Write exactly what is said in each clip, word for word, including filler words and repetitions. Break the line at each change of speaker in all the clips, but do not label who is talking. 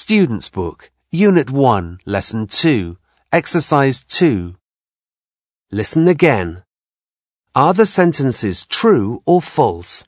Student's Book, Unit one, Lesson two, Exercise two. Listen again. Are the sentences true or false?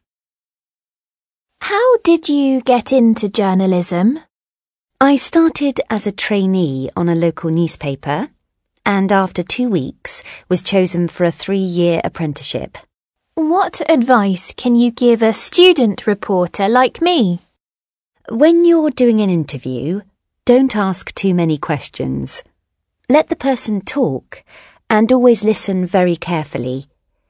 How did you get into journalism?
I started as a trainee on a local newspaper and after two weeks was chosen for a three-year apprenticeship.
What advice can you give a student reporter like me?
When you're doing an interview, don't ask too many questions. Let the person talk and always listen very carefully.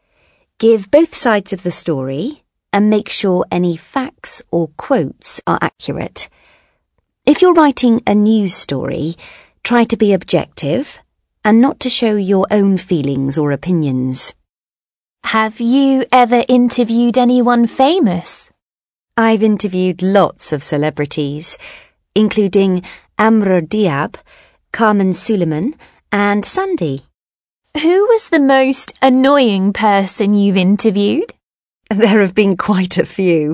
Give both sides of the story and make sure any facts or quotes are accurate. If you're writing a news story, try to be objective and not to show your own feelings or opinions.
Have you ever interviewed anyone famous?
I've interviewed lots of celebrities, including Amr Diab, Carmen Suleiman, and Sandy.
Who was the most annoying person you've interviewed?
There have been quite a few.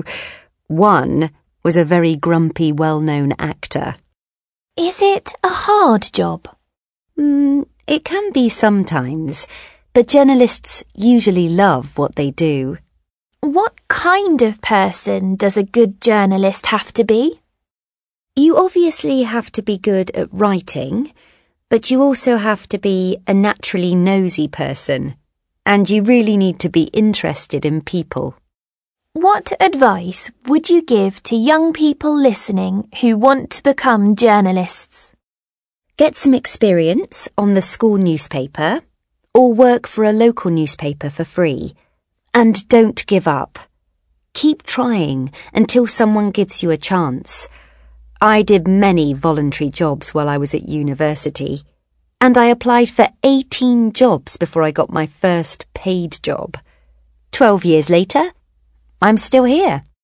One was a very grumpy, well-known actor.
Is it a hard job?
Mm, it can be sometimes, but journalists usually love what they do.
What kind of person does a good journalist have to be?
You obviously have to be good at writing, but you also have to be a naturally nosy person, and you really need to be interested in people.
What advice would you give to young people listening who want to become journalists?
Get some experience on the school newspaper or work for a local newspaper for free. And don't give up. Keep trying until someone gives you a chance. I did many voluntary jobs while I was at university, and I applied for eighteen jobs before I got my first paid job. Twelve years later, I'm still here.